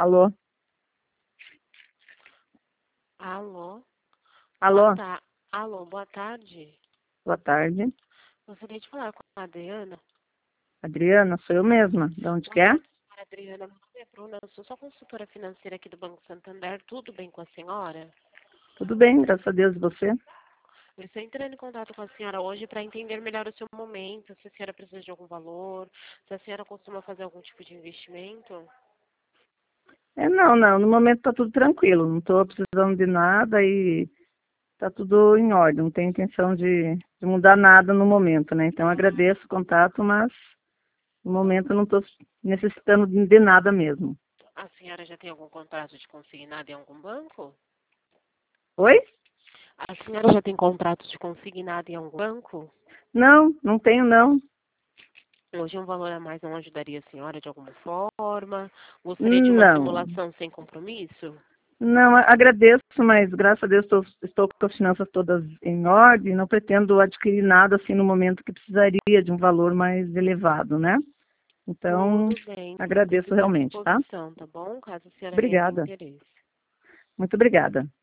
Alô? Alô? Alô? Alô, boa tarde. Boa tarde. Gostaria de falar com a Adriana. Adriana, sou eu mesma. De onde que Boa é? tarde, senhora Adriana. Meu nome é Bruna, eu sou só consultora financeira aqui do Banco Santander. Tudo bem com a senhora? Tudo bem, graças a Deus. E você? Eu estou entrando em contato com a senhora hoje para entender melhor o seu momento, se a senhora precisa de algum valor, se a senhora costuma fazer algum tipo de investimento. Não. No momento tá tudo tranquilo. Não estou precisando de nada e tá tudo em ordem. Não tenho intenção de mudar nada no momento, né? Então agradeço o contato, mas no momento eu não estou necessitando de nada mesmo. A senhora já tem algum contrato de consignado em algum banco? Oi? A senhora já tem contrato de consignado em algum banco? Não tenho não. Hoje um valor a mais não ajudaria a senhora de alguma forma? Gostaria de uma Não. simulação sem compromisso? Não, agradeço, mas graças a Deus estou com as finanças todas em ordem, não pretendo adquirir nada assim no momento que precisaria de um valor mais elevado, né? Então, Tudo bem, fico agradeço à realmente, tá? disposição, tá bom? Caso a senhora venha ter Obrigada, interesse. muito obrigada.